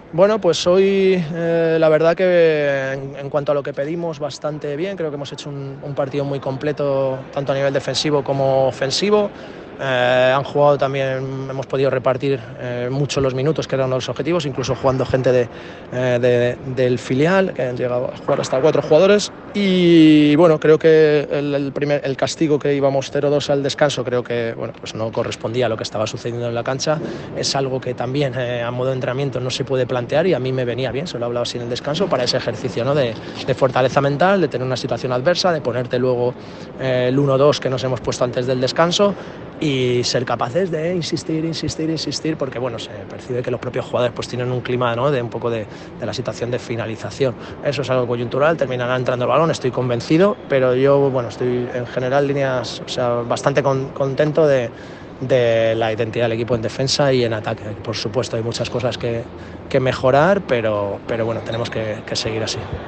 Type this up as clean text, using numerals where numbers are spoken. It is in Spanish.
Bueno, pues hoy la verdad que en cuanto a lo que pedimos, bastante bien. Creo que hemos hecho un partido muy completo, tanto a nivel defensivo como ofensivo. Han jugado también, hemos podido repartir mucho los minutos, que eran uno de los objetivos, incluso jugando gente del filial, que han llegado a jugar hasta 4 jugadores. Y bueno, creo que el castigo que íbamos 0-2 al descanso, creo que bueno, pues no correspondía a lo que estaba sucediendo en la cancha. Es algo que también a modo de entrenamiento no se puede plantear, y a mí me venía bien, se lo he hablado así en el descanso, para ese ejercicio, ¿no? de fortaleza mental, de tener una situación adversa, de ponerte luego el 1-2 que nos hemos puesto antes del descanso, y ser capaces de insistir, porque bueno, se percibe que los propios jugadores pues tienen un clima, ¿no? de un poco de la situación de finalización. Eso es algo coyuntural, terminará entrando el balón, estoy convencido, pero yo bueno, estoy en general líneas, o sea, bastante contento de la identidad del equipo en defensa y en ataque. Por supuesto hay muchas cosas que mejorar, pero bueno, tenemos que seguir así.